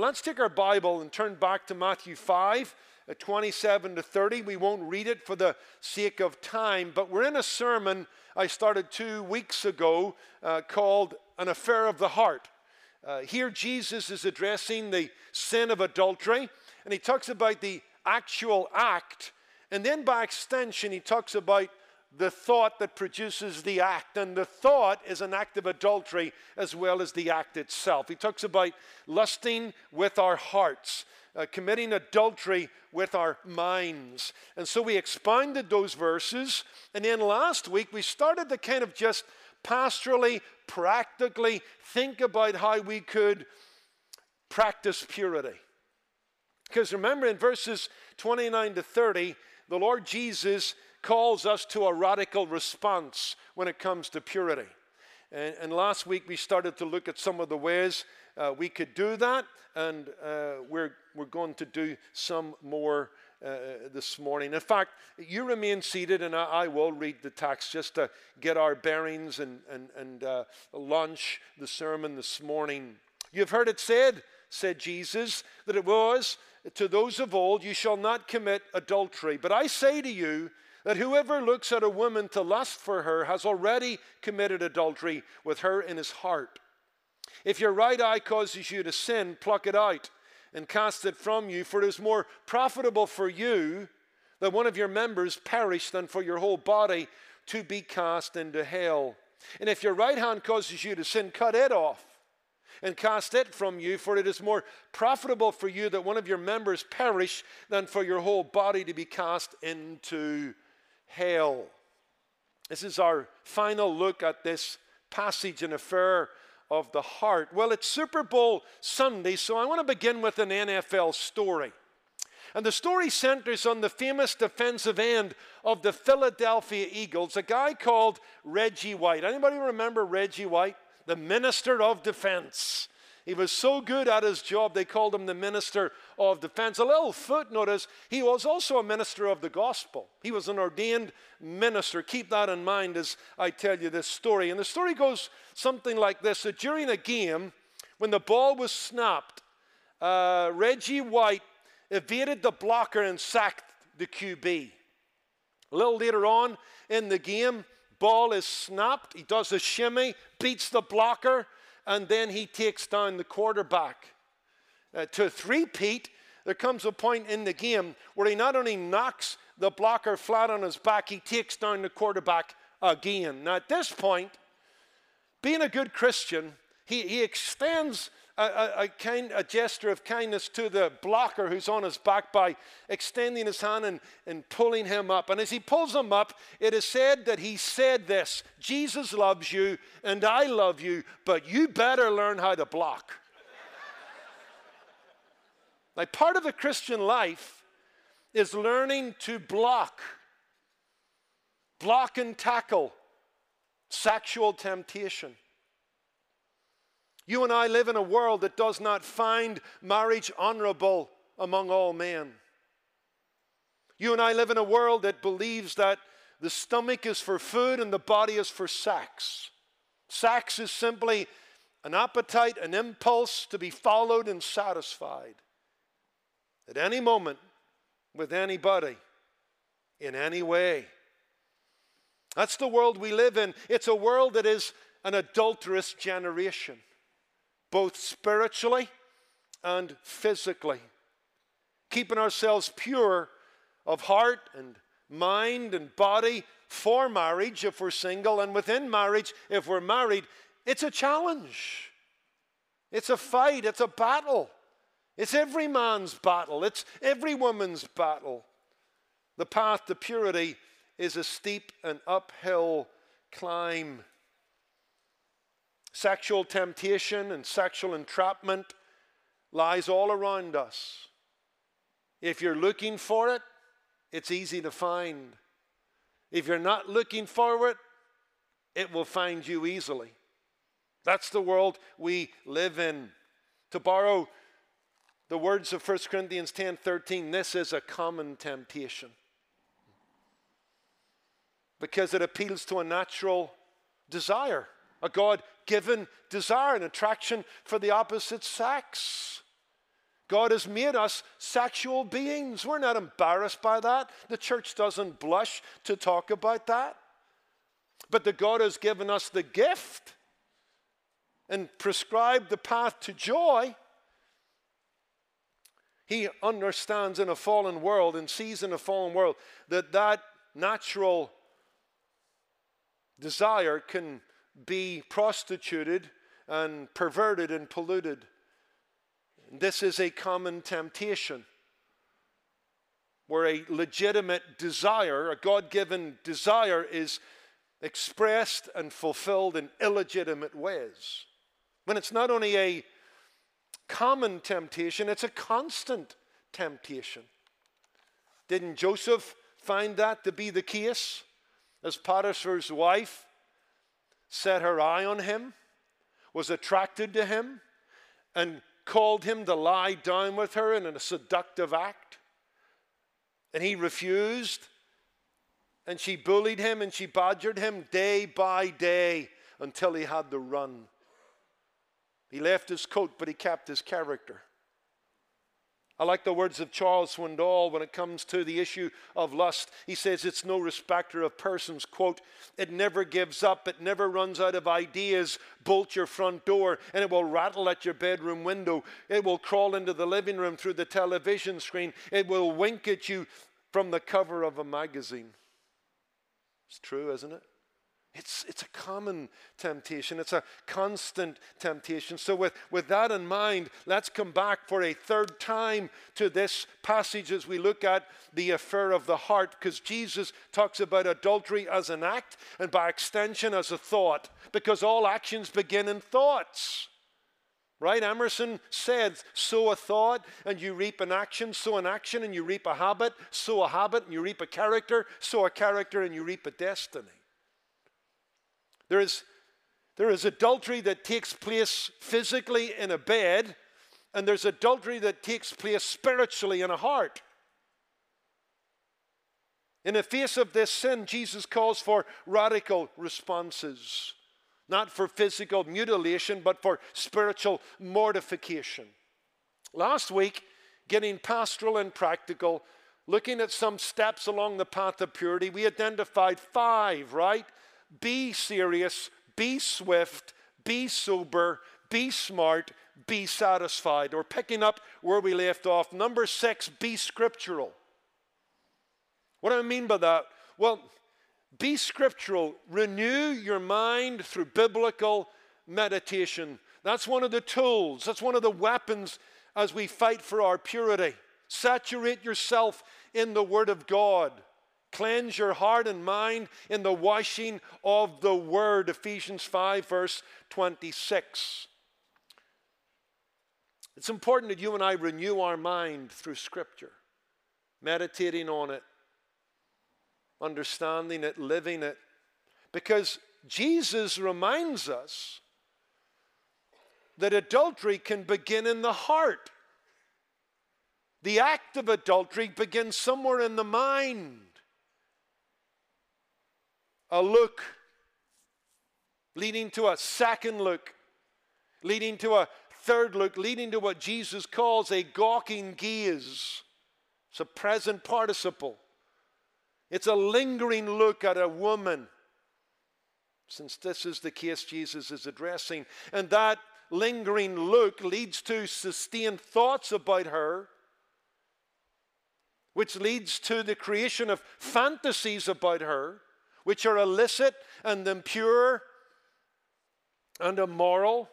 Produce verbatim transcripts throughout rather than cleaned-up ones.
let's take our Bible and turn back to Matthew five, uh, twenty-seven to thirty. We won't read it for the sake of time, but we're in a sermon I started two weeks ago uh, called An Affair of the Heart. Uh, here Jesus is addressing the sin of adultery, and he talks about the actual act, and then by extension he talks about the thought that produces the act, and the thought is an act of adultery as well as the act itself. He talks about lusting with our hearts, uh, committing adultery with our minds. And so we expounded those verses, and then last week we started to kind of just pastorally, practically think about how we could practice purity. Because remember, in verses twenty-nine to thirty, the Lord Jesus calls us to a radical response when it comes to purity. And, and last week we started to look at some of the ways uh, we could do that, and uh, we're, we're going to do some more uh, this morning. In fact, you remain seated, and I, I will read the text just to get our bearings and, and, and uh, launch the sermon this morning. You've heard it said, said Jesus, that it was to those of old, you shall not commit adultery. But I say to you, that whoever looks at a woman to lust for her has already committed adultery with her in his heart. If your right eye causes you to sin, pluck it out and cast it from you, for it is more profitable for you that one of your members perish than for your whole body to be cast into hell. And if your right hand causes you to sin, cut it off and cast it from you, for it is more profitable for you that one of your members perish than for your whole body to be cast into hell. This is our final look at this passage, An Affair of the Heart. Well, it's Super Bowl Sunday, so I want to begin with an N F L story. And the story centers on the famous defensive end of the Philadelphia Eagles, a guy called Reggie White. Anybody remember Reggie White? The Minister of Defense. He was so good at his job, they called him the Minister of Defense. A little footnote is, he was also a minister of the gospel. He was an ordained minister. Keep that in mind as I tell you this story. And the story goes something like this. That during a game, when the ball was snapped, uh, Reggie White evaded the blocker and sacked the Q B. A little later on in the game, ball is snapped. He does a shimmy, beats the blocker, and then he takes down the quarterback. Uh, to three-peat, there comes a point in the game where he not only knocks the blocker flat on his back, he takes down the quarterback again. Now, at this point, being a good Christian, he, he extends a, a, a, kind, a gesture of kindness to the blocker who's on his back by extending his hand and, and pulling him up. And as he pulls him up, it is said that he said this, Jesus loves you and I love you, but you better learn how to block. Now, part of the Christian life is learning to block. Block and tackle sexual temptation. You and I live in a world that does not find marriage honorable among all men. You and I live in a world that believes that the stomach is for food and the body is for sex. Sex is simply an appetite, an impulse to be followed and satisfied at any moment, with anybody, in any way. That's the world we live in. It's a world that is an adulterous generation, both spiritually and physically. Keeping ourselves pure of heart and mind and body for marriage if we're single, and within marriage if we're married, it's a challenge. It's a fight. It's a battle. It's every man's battle. It's every woman's battle. The path to purity is a steep and uphill climb. Sexual temptation and sexual entrapment lies all around us. If you're looking for it, it's easy to find. If you're not looking for it, it will find you easily. That's the world we live in. To borrow the words of First Corinthians ten thirteen, this is a common temptation, because it appeals to a natural desire, a God-given desire, an attraction for the opposite sex. God has made us sexual beings. We're not embarrassed by that. The church doesn't blush to talk about that. But that God has given us the gift and prescribed the path to joy. He understands in a fallen world and sees in a fallen world that that natural desire can be prostituted and perverted and polluted. This is a common temptation where a legitimate desire, a God-given desire, is expressed and fulfilled in illegitimate ways. When it's not only a common temptation, it's a constant temptation. Didn't Joseph find that to be the case as Potiphar's wife set her eye on him, was attracted to him, and called him to lie down with her in a seductive act? And he refused, and she bullied him and she badgered him day by day until he had to run. He left his coat, but he kept his character. I like the words of Charles Swindoll when it comes to the issue of lust. He says it's no respecter of persons. Quote, it never gives up. It never runs out of ideas. Bolt your front door and it will rattle at your bedroom window. It will crawl into the living room through the television screen. It will wink at you from the cover of a magazine. It's true, isn't it? It's, it's a common temptation. It's a constant temptation. So with, with that in mind, let's come back for a third time to this passage as we look at the affair of the heart, because Jesus talks about adultery as an act and by extension as a thought, because all actions begin in thoughts. Right? Emerson said, sow a thought and you reap an action, sow an action and you reap a habit, sow a habit and you reap a character, sow a character and you reap a destiny. There is, there is adultery that takes place physically in a bed, and there's adultery that takes place spiritually in a heart. In the face of this sin, Jesus calls for radical responses, not for physical mutilation, but for spiritual mortification. Last week, getting pastoral and practical, looking at some steps along the path of purity, we identified five, right? Be serious, be swift, be sober, be smart, be satisfied. Or picking up where we left off, number six, be scriptural. What do I mean by that? Well, be scriptural. Renew your mind through biblical meditation. That's one of the tools. That's one of the weapons as we fight for our purity. Saturate yourself in the Word of God. Cleanse your heart and mind in the washing of the Word. Ephesians five, verse twenty-six. It's important that you and I renew our mind through Scripture, meditating on it, understanding it, living it. Because Jesus reminds us that adultery can begin in the heart. The act of adultery begins somewhere in the mind. A look leading to a second look, leading to a third look, leading to what Jesus calls a gawking gaze. It's a present participle. It's a lingering look at a woman, since this is the case Jesus is addressing. And that lingering look leads to sustained thoughts about her, which leads to the creation of fantasies about her, which are illicit and impure and immoral,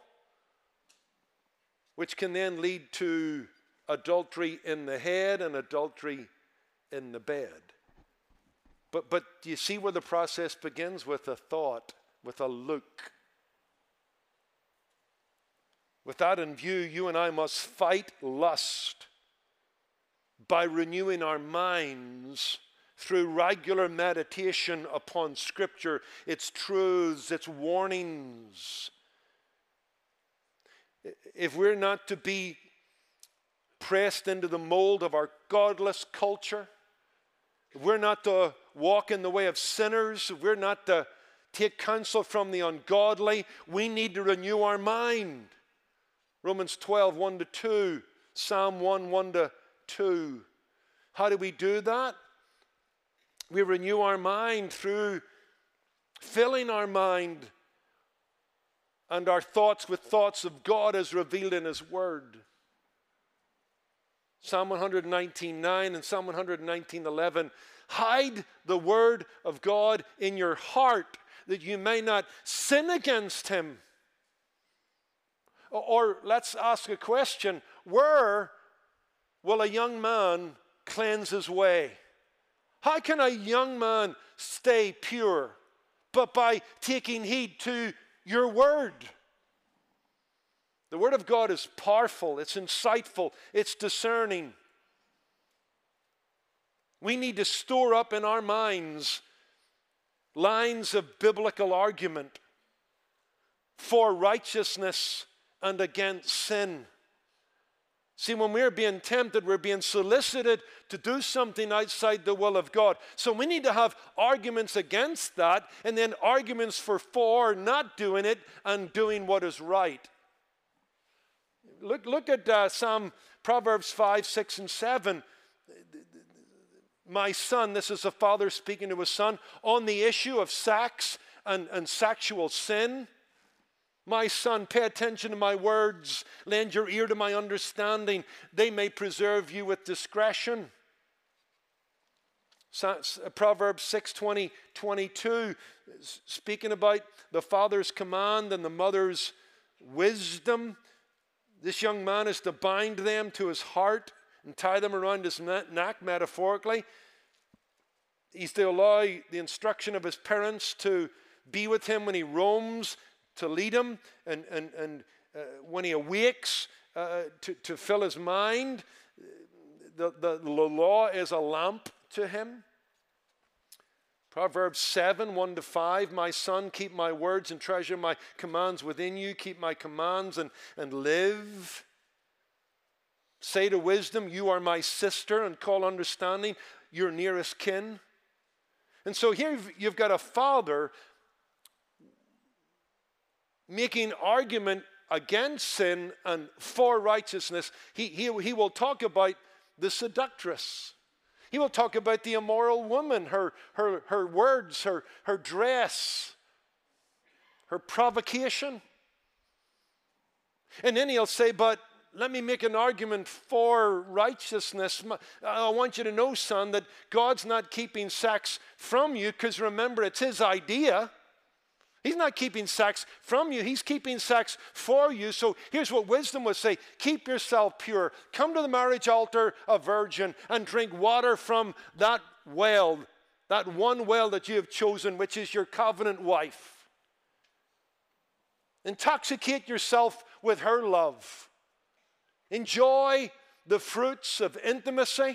which can then lead to adultery in the head and adultery in the bed. But, but do you see where the process begins? With a thought, with a look. With that in view, you and I must fight lust by renewing our minds through regular meditation upon Scripture, its truths, its warnings. If we're not to be pressed into the mold of our godless culture, if we're not to walk in the way of sinners, if we're not to take counsel from the ungodly, we need to renew our mind. Romans twelve, one to two Psalm one, one to two. How do we do that? We renew our mind through filling our mind and our thoughts with thoughts of God as revealed in His Word. Psalm one nineteen, nine and Psalm one nineteen, eleven. Hide the Word of God in your heart that you may not sin against Him. Or let's ask a question. Where will a young man cleanse his way? How can a young man stay pure? But by taking heed to your Word. The Word of God is powerful, it's insightful, it's discerning. We need to store up in our minds lines of biblical argument for righteousness and against sin. See, when we're being tempted, we're being solicited to do something outside the will of God. So we need to have arguments against that, and then arguments for for not doing it and doing what is right. Look, look at uh, Psalm, Proverbs five, six, and seven. My son, this is a father speaking to his son, on the issue of sex and, and sexual sin. My son, pay attention to my words. Lend your ear to my understanding. They may preserve you with discretion. Proverbs six, twenty, twenty-two, speaking about the father's command and the mother's wisdom. This young man is to bind them to his heart and tie them around his neck, metaphorically. He's to allow the instruction of his parents to be with him when he roams, to lead him, and, and, and uh, when he awakes, uh, to, to fill his mind. The, the, the law is a lamp to him. Proverbs seven, one to five, my son, keep my words and treasure my commands within you. Keep my commands and, and live. Say to wisdom, you are my sister, and call understanding your nearest kin. And so here you've, you've got a father making argument against sin and for righteousness. He, he, he will talk about the seductress. He will talk about the immoral woman, her, her, her words, her, her dress, her provocation. And then he'll say, but let me make an argument for righteousness. I want you to know, son, that God's not keeping sex from you, because remember, it's His idea. He's not keeping sex from you. He's keeping sex for you. So here's what wisdom would say. Keep yourself pure. Come to the marriage altar a virgin and drink water from that well, that one well that you have chosen, which is your covenant wife. Intoxicate yourself with her love. Enjoy the fruits of intimacy.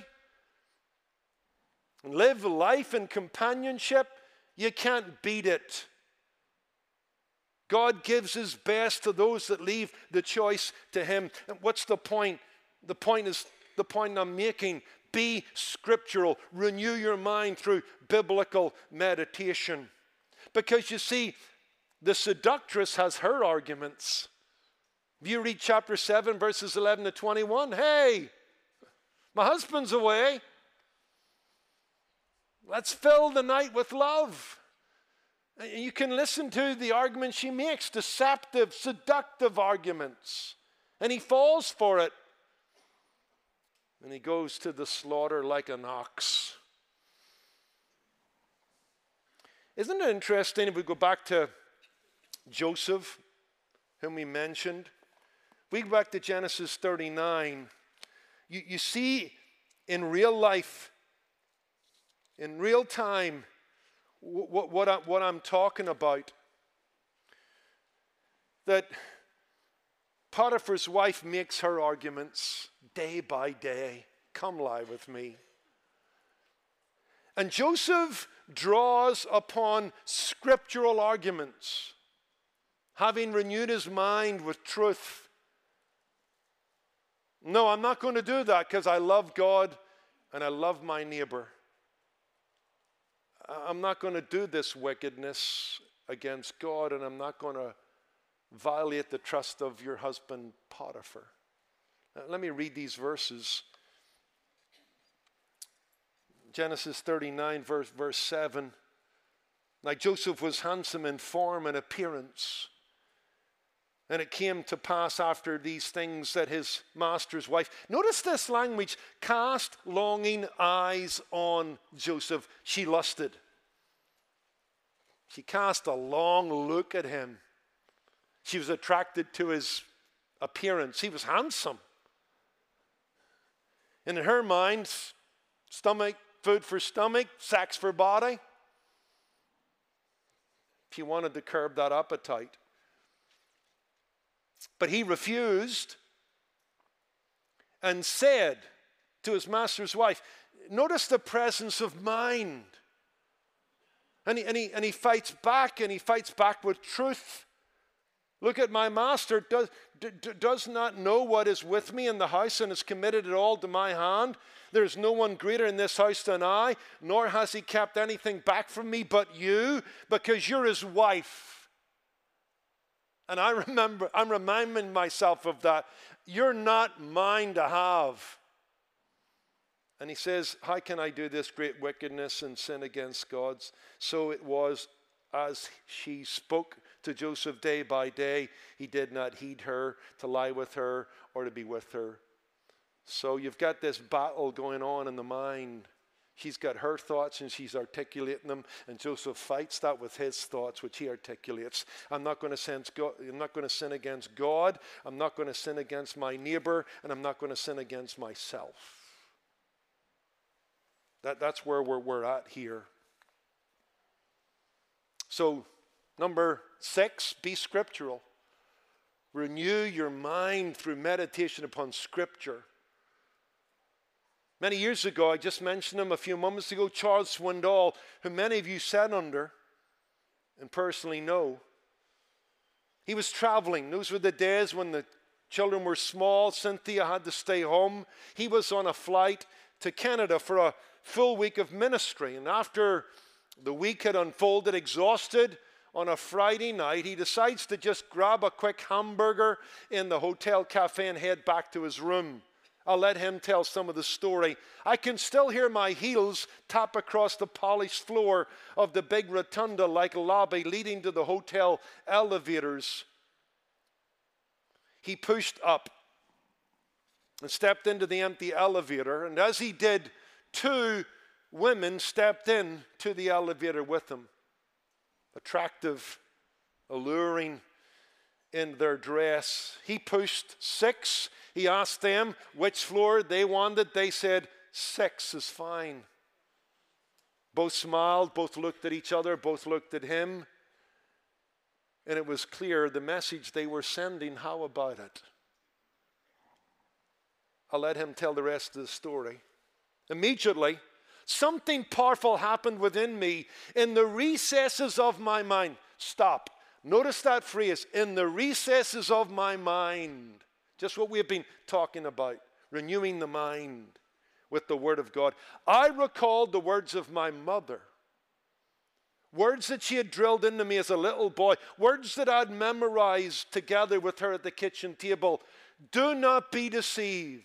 And live life in companionship. You can't beat it. God gives His best to those that leave the choice to Him. And what's the point? The point is the point I'm making. Be scriptural. Renew your mind through biblical meditation. Because you see, the seductress has her arguments. If you read chapter seven, verses eleven to twenty-one, hey, my husband's away. Let's fill the night with love. You can listen to the arguments she makes, deceptive, seductive arguments. And he falls for it. And he goes to the slaughter like an ox. Isn't it interesting if we go back to Joseph, whom we mentioned? We go back to Genesis thirty-nine. You, you see in real life, in real time, What, what, I, what I'm talking about, that Potiphar's wife makes her arguments day by day. Come lie with me. And Joseph draws upon scriptural arguments, having renewed his mind with truth. No, I'm not going to do that because I love God and I love my neighbor. I'm not going to do this wickedness against God, and I'm not going to violate the trust of your husband, Potiphar. Uh, let me read these verses. Genesis thirty-nine, verse, verse seven. Now Joseph was handsome in form and appearance. And it came to pass after these things that his master's wife, notice this language, cast longing eyes on Joseph. She lusted. She cast a long look at him. She was attracted to his appearance. He was handsome. And in her mind, stomach, food for stomach, sex for body. She wanted to curb that appetite. But he refused and said to his master's wife, notice the presence of mind. And he, and he, and he fights back, and he fights back with truth. Look at my master, does, d- does not know what is with me in the house and has committed it all to my hand. There is no one greater in this house than I, nor has he kept anything back from me but you, because you're his wife. And I remember, I'm reminding myself of that. You're not mine to have. And he says, how can I do this great wickedness and sin against God? So it was as she spoke to Joseph day by day, he did not heed her to lie with her or to be with her. So you've got this battle going on in the mind. She's got her thoughts and she's articulating them, and Joseph fights that with his thoughts, which he articulates. I'm not going to sin, I'm not going to sin against God. I'm not going to sin against my neighbor, and I'm not going to sin against myself. That, that's where we're, we're at here. So, number six, be scriptural. Renew your mind through meditation upon Scripture. Many years ago, I just mentioned him a few moments ago, Charles Swindoll, who many of you sat under and personally know. He was traveling. Those were the days when the children were small. Cynthia had to stay home. He was on a flight to Canada for a full week of ministry. And after the week had unfolded, exhausted, on a Friday night, he decides to just grab a quick hamburger in the hotel cafe and head back to his room. I'll let him tell some of the story. I can still hear my heels tap across the polished floor of the big rotunda-like lobby leading to the hotel elevators. He pushed up and stepped into the empty elevator, and as he did, two women stepped in to the elevator with him. Attractive, alluring in their dress. He pushed six. He asked them which floor they wanted. They said, six is fine. Both smiled, both looked at each other, both looked at him. And it was clear the message they were sending, how about it? I'll let him tell the rest of the story. Immediately, something powerful happened within me in the recesses of my mind. Stop. Notice that phrase, in the recesses of my mind. Just what we've been talking about, renewing the mind with the Word of God. I recalled the words of my mother. Words that she had drilled into me as a little boy. Words that I'd memorized together with her at the kitchen table. Do not be deceived.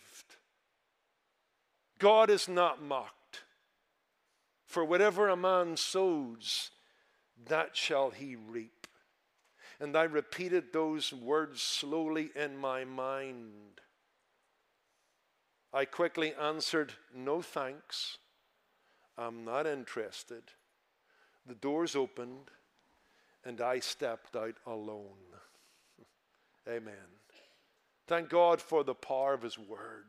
God is not mocked. For whatever a man sows, that shall he reap. And I repeated those words slowly in my mind. I quickly answered, no thanks. I'm not interested. The doors opened and I stepped out alone. Amen. Thank God for the power of His Word.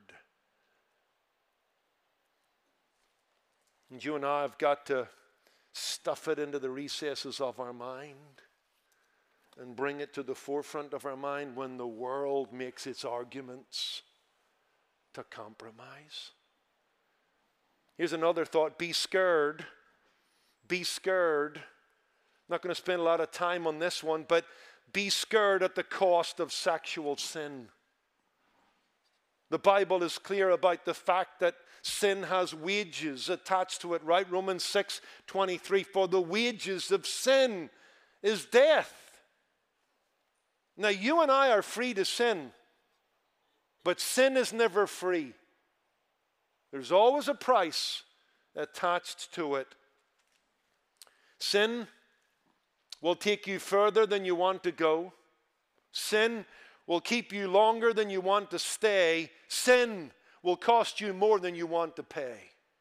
And you and I have got to stuff it into the recesses of our mind and bring it to the forefront of our mind when the world makes its arguments to compromise. Here's another thought. Be scared. Be scared. I'm not going to spend a lot of time on this one, but be scared at the cost of sexual sin. The Bible is clear about the fact that sin has wages attached to it, right? Romans six twenty-three, for the wages of sin is death. Now, you and I are free to sin. But sin is never free. There's always a price attached to it. Sin will take you further than you want to go. Sin will keep you longer than you want to stay. Sin will cost you more than you want to pay.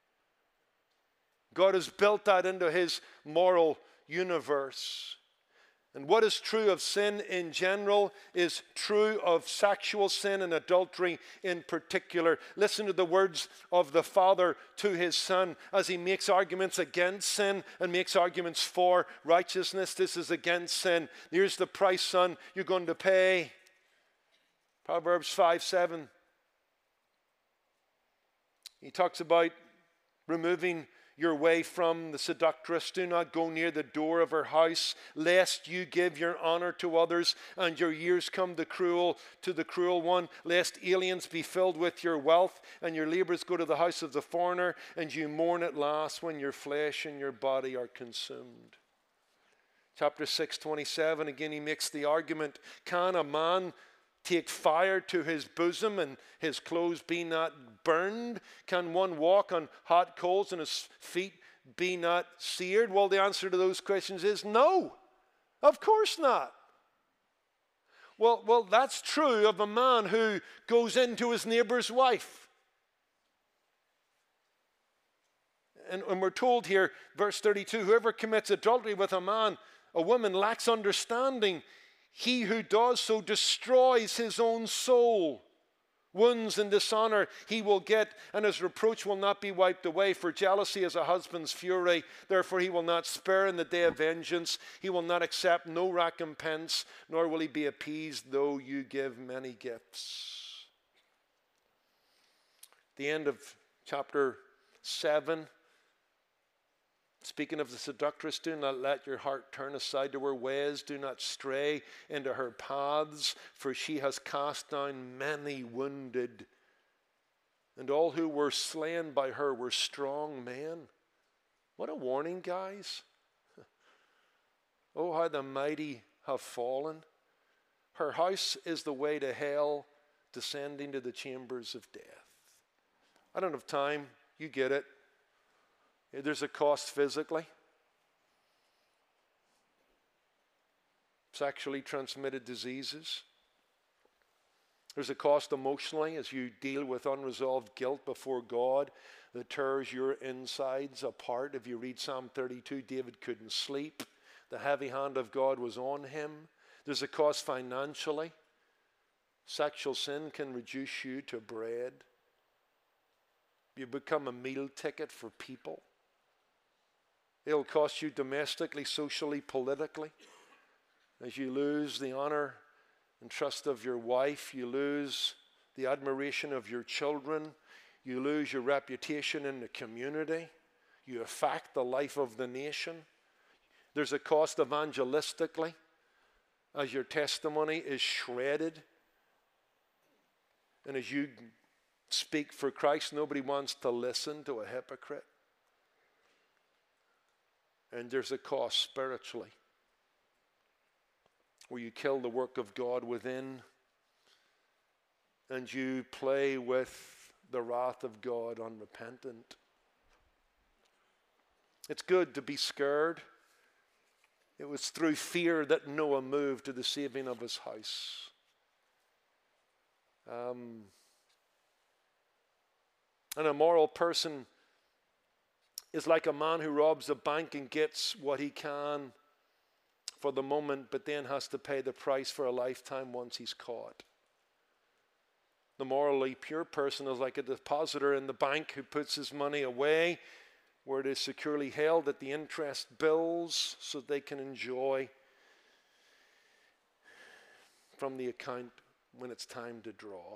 God has built that into his moral universe. And what is true of sin in general is true of sexual sin and adultery in particular. Listen to the words of the Father to his Son as he makes arguments against sin and makes arguments for righteousness. This is against sin. Here's the price, son, you're going to pay. Proverbs five seven. He talks about removing your way from the seductress. Do not go near the door of her house, lest you give your honor to others and your years come the cruel to the cruel one, lest aliens be filled with your wealth and your labors go to the house of the foreigner, and you mourn at last when your flesh and your body are consumed. Chapter six twenty-seven, again he makes the argument, can a man take fire to his bosom and his clothes be not burned? Can one walk on hot coals and his feet be not seared? Well, the answer to those questions is no, of course not. Well, well, that's true of a man who goes into his neighbor's wife. And, and we're told here, verse thirty-two, whoever commits adultery with a man, a woman, lacks understanding. He who does so destroys his own soul. Wounds and dishonor he will get, and his reproach will not be wiped away. For jealousy is a husband's fury. Therefore he will not spare in the day of vengeance. He will not accept no recompense, nor will he be appeased, though you give many gifts. The end of chapter seven. Speaking of the seductress, do not let your heart turn aside to her ways. Do not stray into her paths, for she has cast down many wounded. And all who were slain by her were strong men. What a warning, guys. Oh, how the mighty have fallen. Her house is the way to hell, descending to the chambers of death. I don't have time. You get it. There's a cost physically. Sexually transmitted diseases. There's a cost emotionally as you deal with unresolved guilt before God that tears your insides apart. If you read Psalm thirty-two, David couldn't sleep. The heavy hand of God was on him. There's a cost financially. Sexual sin can reduce you to bread. You become a meal ticket for people. It'll cost you domestically, socially, politically. As you lose the honor and trust of your wife, you lose the admiration of your children, you lose your reputation in the community, you affect the life of the nation. There's a cost evangelistically as your testimony is shredded. And as you speak for Christ, nobody wants to listen to a hypocrite. And there's a cost spiritually, where you kill the work of God within and you play with the wrath of God unrepentant. It's good to be scared. It was through fear that Noah moved to the saving of his house. Um, an immoral person is like a man who robs a bank and gets what he can for the moment, but then has to pay the price for a lifetime once he's caught. The morally pure person is like a depositor in the bank who puts his money away where it is securely held at the interest bills so they can enjoy from the account when it's time to draw.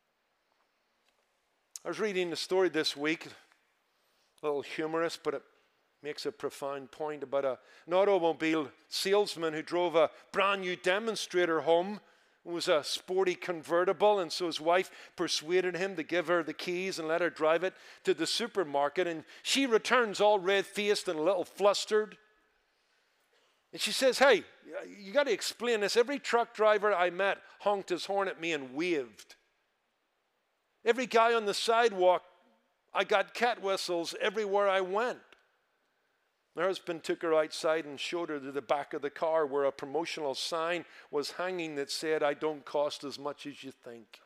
I was reading a story this week, a little humorous, but it makes a profound point about a, an automobile salesman who drove a brand new demonstrator home. It was a sporty convertible, and so his wife persuaded him to give her the keys and let her drive it to the supermarket, and she returns all red-faced and a little flustered. And she says, "Hey, you got to explain this. Every truck driver I met honked his horn at me and waved. Every guy on the sidewalk, I got cat whistles everywhere I went. My husband took her outside and showed her to the back of the car where a promotional sign was hanging that said, "I don't cost as much as you think."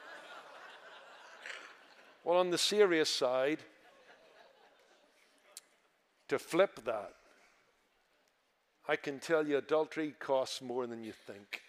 Well, on the serious side, to flip that, I can tell you adultery costs more than you think.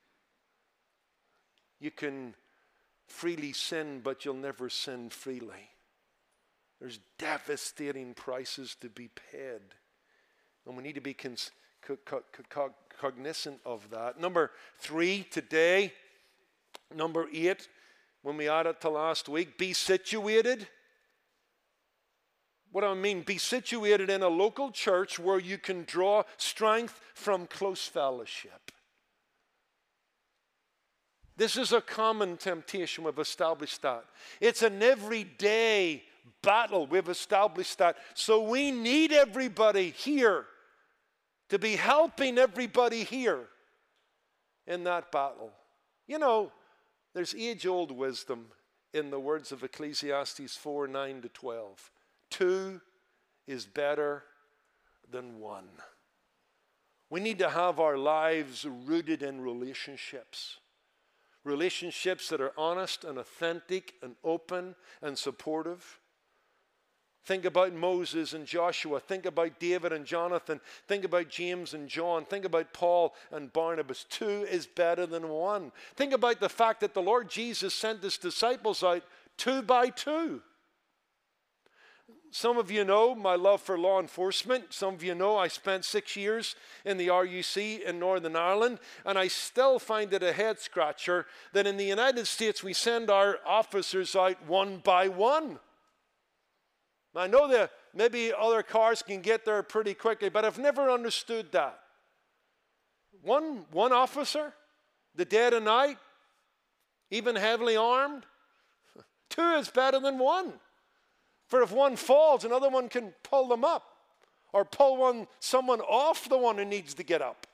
You can freely sin, but you'll never sin freely. There's devastating prices to be paid. And we need to be cons- co- co- co- cognizant of that. Number three today. Number eight, when we add it to last week, be situated. What do I mean? Be situated in a local church where you can draw strength from close fellowship. This is a common temptation. We've established that. It's an everyday battle. We've established that. So we need everybody here to be helping everybody here in that battle. You know, there's age-old wisdom in the words of Ecclesiastes four, nine to twelve. Two is better than one. We need to have our lives rooted in relationships. Relationships that are honest and authentic and open and supportive. Think about Moses and Joshua. Think about David and Jonathan. Think about James and John. Think about Paul and Barnabas. Two is better than one. Think about the fact that the Lord Jesus sent his disciples out two by two. Some of you know my love for law enforcement. Some of you know I spent six years in the R U C in Northern Ireland, and I still find it a head scratcher that in the United States we send our officers out one by one. I know that maybe other cars can get there pretty quickly, but I've never understood that. One, one officer, the dead of night, even heavily armed. Two is better than one. For if one falls, another one can pull them up or pull one, someone off the one who needs to get up.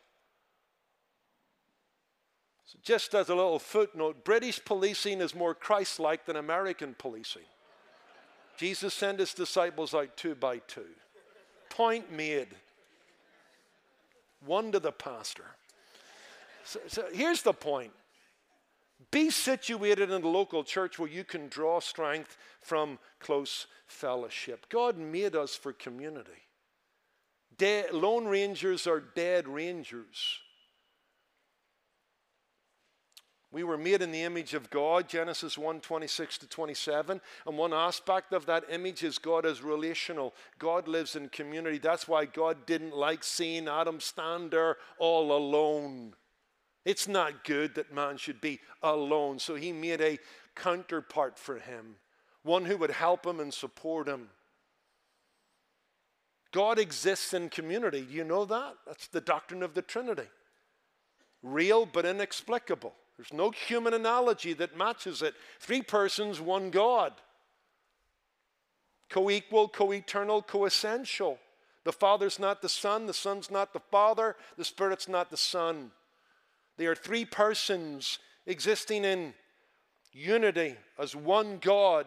So just as a little footnote, British policing is more Christ-like than American policing. Jesus sent his disciples out two by two. Point made. One to the pastor. So, so here's the point. Be situated in a local church where you can draw strength from close fellowship. God made us for community. De- Lone Rangers are dead rangers. We were made in the image of God, Genesis one, twenty-six to twenty-seven. And one aspect of that image is God is relational. God lives in community. That's why God didn't like seeing Adam stand there all alone. It's not good that man should be alone. So he made a counterpart for him, one who would help him and support him. God exists in community. Do you know that? That's the doctrine of the Trinity. Real but inexplicable. There's no human analogy that matches it. Three persons, one God. Co-equal, co-eternal, co-essential. The Father's not the Son, the Son's not the Father, the Spirit's not the Son. They are three persons existing in unity as one God.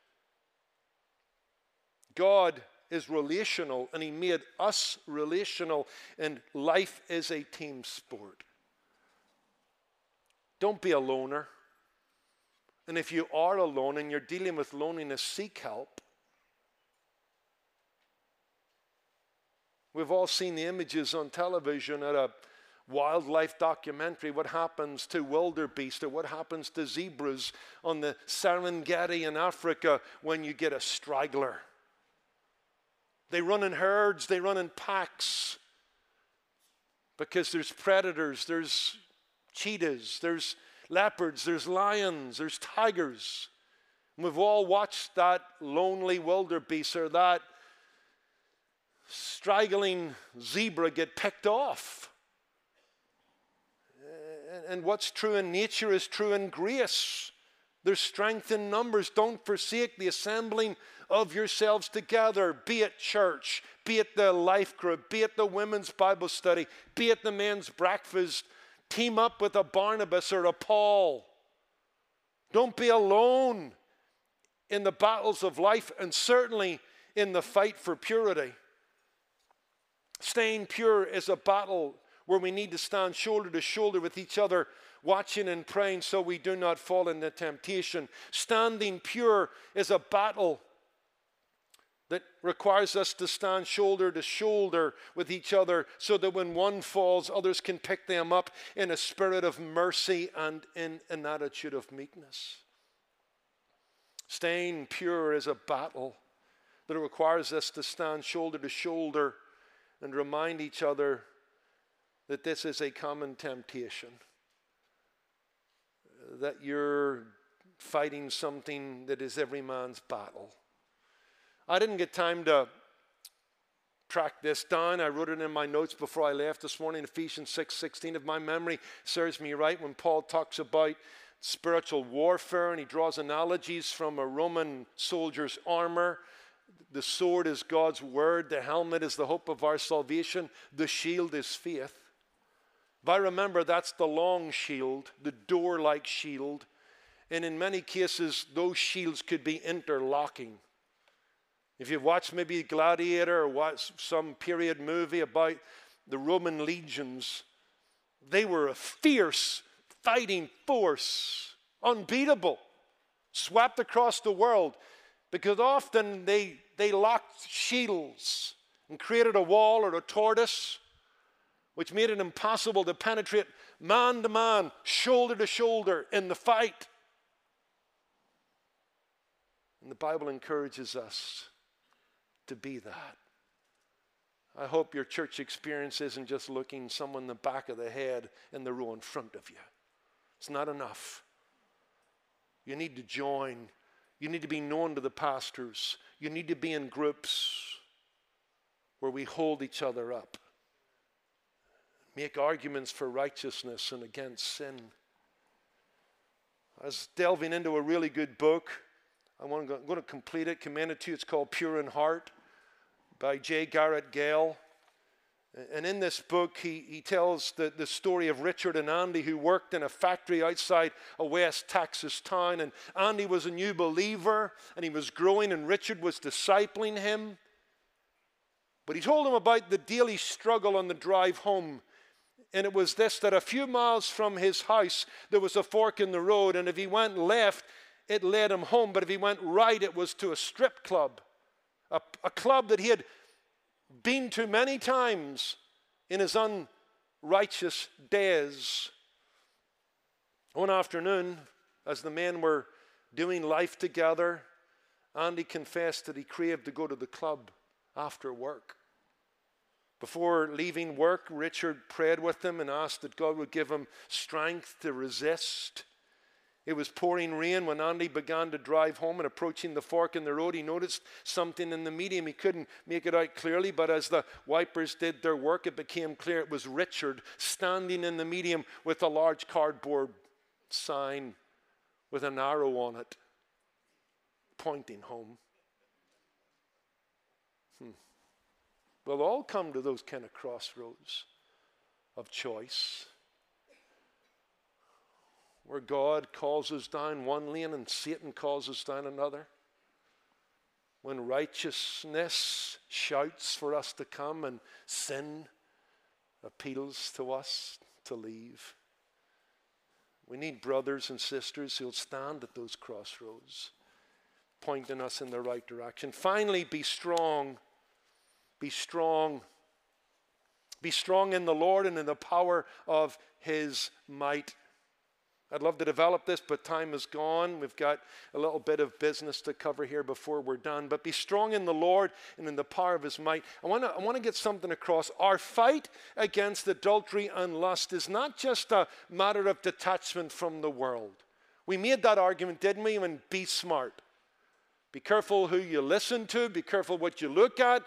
God is relational, and he made us relational, and life is a team sport. Don't be a loner. And if you are alone and you're dealing with loneliness, seek help. We've all seen the images on television at a wildlife documentary, what happens to wildebeest or what happens to zebras on the Serengeti in Africa when you get a straggler. They run in herds, they run in packs because there's predators, there's cheetahs, there's leopards, there's lions, there's tigers. And we've all watched that lonely wildebeest or that straggling zebra get picked off. And what's true in nature is true in grace. There's strength in numbers. Don't forsake the assembling of yourselves together, be it church, be it the life group, be it the women's Bible study, be it the men's breakfast. Team up with a Barnabas or a Paul. Don't be alone in the battles of life, and certainly in the fight for purity. Staying pure is a battle where we need to stand shoulder to shoulder with each other, watching and praying so we do not fall into temptation. Standing pure is a battle that requires us to stand shoulder to shoulder with each other so that when one falls, others can pick them up in a spirit of mercy and in an attitude of meekness. Staying pure is a battle that requires us to stand shoulder to shoulder and remind each other that this is a common temptation, that you're fighting something that is every man's battle. I didn't get time to track this down. I wrote it in my notes before I left this morning, Ephesians six sixteen. If my memory serves me right, when Paul talks about spiritual warfare and he draws analogies from a Roman soldier's armor. The sword is God's word. The helmet is the hope of our salvation. The shield is faith. If I remember, that's the long shield, the door-like shield. And in many cases, those shields could be interlocking. If you've watched maybe Gladiator or watched some period movie about the Roman legions, they were a fierce fighting force, unbeatable, swept across the world, because often they, they locked shields and created a wall or a tortoise, which made it impossible to penetrate man to man, shoulder to shoulder in the fight. And the Bible encourages us to be that. I hope your church experience isn't just looking someone in the back of the head in the row in front of you. It's not enough. You need to join. You need to be known to the pastors. You need to be in groups where we hold each other up. Make arguments for righteousness and against sin. I was delving into a really good book. I want to, I'm going to complete it, commend it to you. It's called Pure in Heart by J. Garrett Gale. And in this book, he, he tells the, the story of Richard and Andy, who worked in a factory outside a West Texas town. And Andy was a new believer, and he was growing, and Richard was discipling him. But he told him about the daily struggle on the drive home. And it was this, that a few miles from his house, there was a fork in the road. And if he went left, it led him home. But if he went right, it was to a strip club. A, a club that he had been to many times in his unrighteous days. One afternoon, as the men were doing life together, Andy confessed that he craved to go to the club after work. Before leaving work, Richard prayed with him and asked that God would give him strength to resist. It was pouring rain when Andy began to drive home, and approaching the fork in the road, he noticed something in the medium. He couldn't make it out clearly, but as the wipers did their work, it became clear it was Richard standing in the medium with a large cardboard sign with an arrow on it, pointing home. Hmm. We'll all come to those kind of crossroads of choice, where God calls us down one lane and Satan calls us down another. When righteousness shouts for us to come and sin appeals to us to leave. We need brothers and sisters who'll stand at those crossroads, pointing us in the right direction. Finally, be strong. Be strong. Be strong in the Lord and in the power of His might. I'd love to develop this, but time is gone. We've got a little bit of business to cover here before we're done. But be strong in the Lord and in the power of His might. I want to I want to get something across. Our fight against adultery and lust is not just a matter of detachment from the world. We made that argument, didn't we? And be smart. Be careful who you listen to. Be careful what you look at.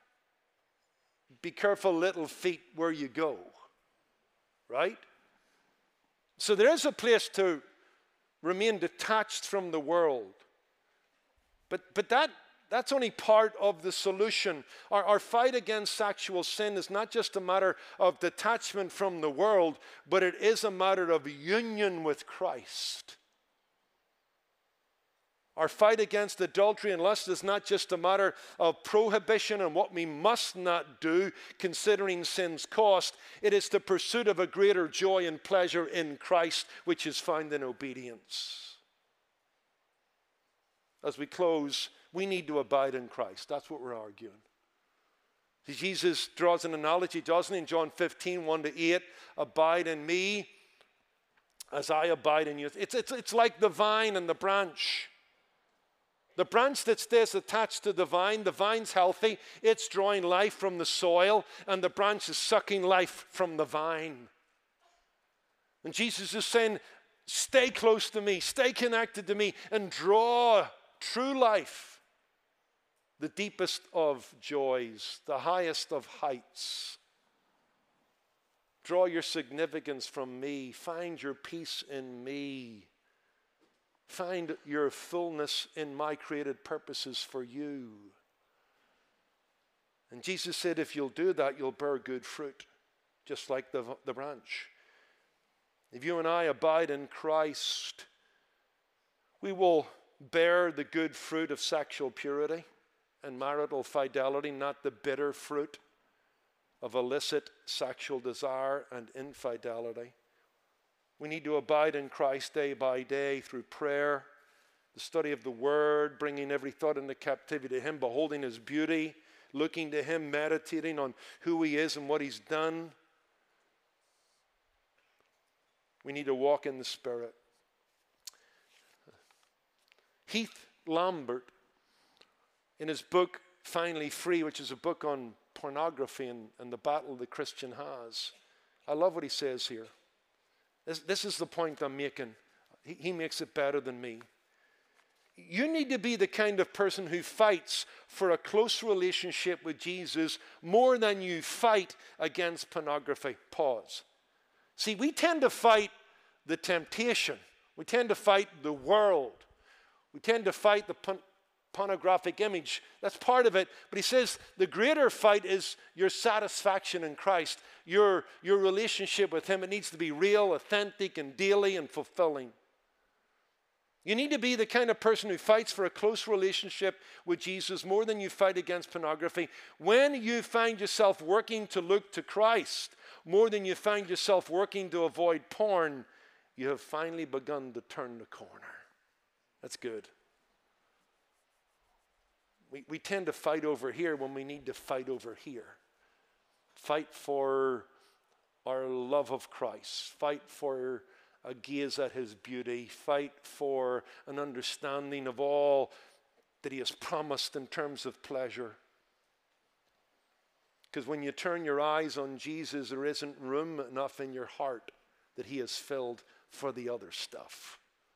Be careful, little feet, where you go. Right? So there is a place to remain detached from the world. But, but that, that's only part of the solution. Our, our fight against sexual sin is not just a matter of detachment from the world, but it is a matter of union with Christ. Our fight against adultery and lust is not just a matter of prohibition and what we must not do, considering sin's cost. It is the pursuit of a greater joy and pleasure in Christ, which is found in obedience. As we close, we need to abide in Christ. That's what we're arguing. See, Jesus draws an analogy, doesn't he, in John fifteen, one to eight, abide in me as I abide in you. It's, it's, it's like the vine and the branch. The branch that stays attached to the vine, the vine's healthy, it's drawing life from the soil, and the branch is sucking life from the vine. And Jesus is saying, stay close to me, stay connected to me, and draw true life, the deepest of joys, the highest of heights. Draw your significance from me. Find your peace in me. Find your fullness in my created purposes for you. And Jesus said, if you'll do that, you'll bear good fruit, just like the, the branch. If you and I abide in Christ, we will bear the good fruit of sexual purity and marital fidelity, not the bitter fruit of illicit sexual desire and infidelity. We need to abide in Christ day by day through prayer, the study of the Word, bringing every thought into captivity to Him, beholding His beauty, looking to Him, meditating on who He is and what He's done. We need to walk in the Spirit. Heath Lambert, in his book, Finally Free, which is a book on pornography and, and the battle the Christian has, I love what he says here. This, this is the point I'm making. He, he makes it better than me. You need to be the kind of person who fights for a close relationship with Jesus more than you fight against pornography. Pause. See, we tend to fight the temptation. We tend to fight the world. We tend to fight the pon- pornographic image. That's part of it. But he says the greater fight is your satisfaction in Christ, your, your relationship with Him. It needs to be real, authentic, and daily and fulfilling. You need to be the kind of person who fights for a close relationship with Jesus more than you fight against pornography. When you find yourself working to look to Christ more than you find yourself working to avoid porn, you have finally begun to turn the corner. That's good. We, we tend to fight over here when we need to fight over here. Fight for our love of Christ. Fight for a gaze at His beauty. Fight for an understanding of all that He has promised in terms of pleasure. Because when you turn your eyes on Jesus, there isn't room enough in your heart that He has filled for the other stuff.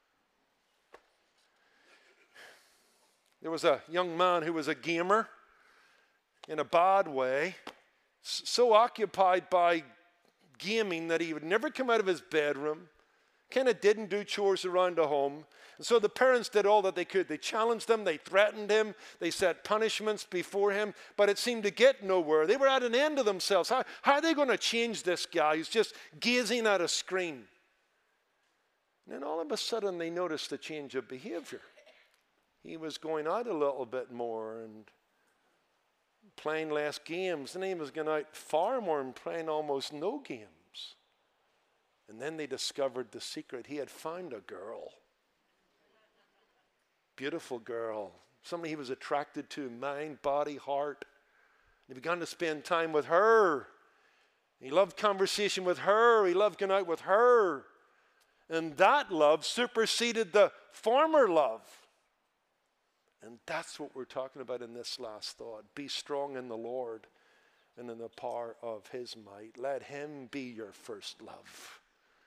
There was a young man who was a gamer in a bad way, so occupied by gaming that he would never come out of his bedroom, kind of didn't do chores around the home. And so the parents did all that they could. They challenged him, they threatened him, they set punishments before him, but it seemed to get nowhere. They were at an end of themselves. How, how are they going to change this guy who's just gazing at a screen? And then all of a sudden they noticed a change of behavior. He was going out a little bit more and playing less games. And he was going out far more and playing almost no games. And then they discovered the secret. He had found a girl. Beautiful girl. Somebody he was attracted to, mind, body, heart. He began to spend time with her. He loved conversation with her. He loved going out with her. And that love superseded the former love. And that's what we're talking about in this last thought. Be strong in the Lord and in the power of His might. Let Him be your first love.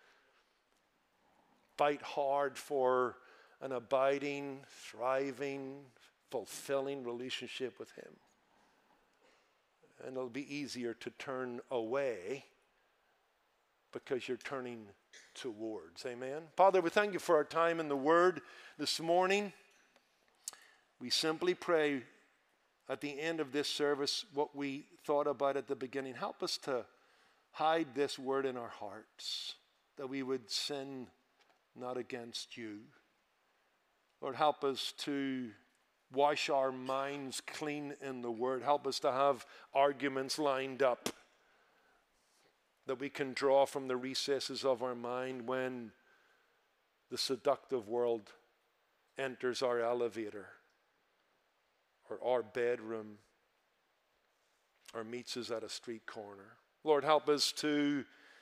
Fight hard for an abiding, thriving, fulfilling relationship with Him. And it'll be easier to turn away because you're turning towards. Amen? Father, we thank You for our time in the Word this morning. We simply pray at the end of this service what we thought about at the beginning. Help us to hide this word in our hearts, that we would sin not against You. Lord, help us to wash our minds clean in the Word. Help us to have arguments lined up that we can draw from the recesses of our mind when the seductive world enters our elevator or our bedroom or meets us at a street corner. Lord, help us to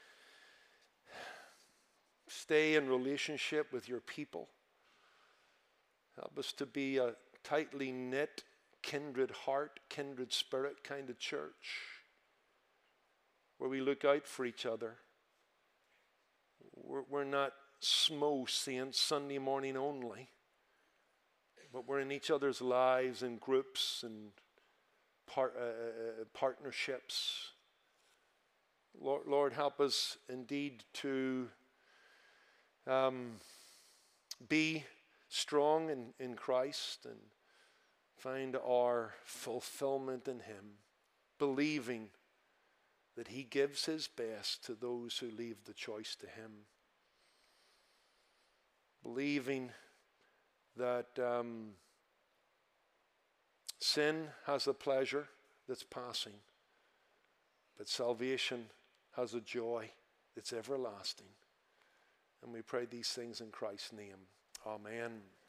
stay in relationship with your people. Help us to be a tightly knit, kindred heart, kindred spirit kind of church where we look out for each other. We're, we're not smo saints Sunday morning only, but we're in each other's lives in groups and par- uh, partnerships. Lord, Lord, help us indeed to um, be strong in, in Christ and find our fulfillment in Him, believing that He gives His best to those who leave the choice to Him, believing that um, sin has a pleasure that's passing, but salvation has a joy that's everlasting. And we pray these things in Christ's name. Amen.